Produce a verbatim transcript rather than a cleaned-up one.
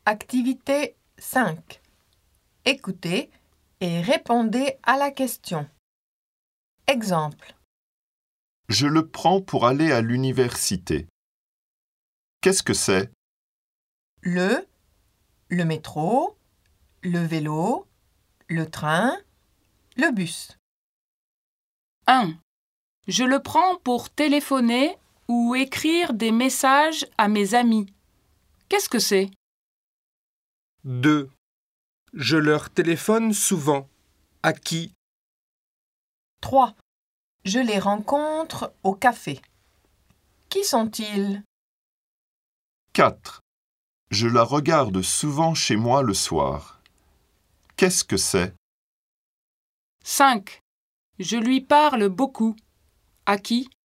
Activité cinq. Écoutez et répondez à la question. Exemple. Je le prends pour aller à l'université. Qu'est-ce que c'est? Le, le métro, le vélo, le train, le bus. un. Je le prends pour téléphoner ou écrire des messages à mes amis. Qu'est-ce que c'est? deux. Je leur téléphone souvent. À qui? trois. Je les rencontre au café. Qui sont-ils? quatre. Je la regarde souvent chez moi le soir. Qu'est-ce que c'est? cinq. Je lui parle beaucoup. À qui?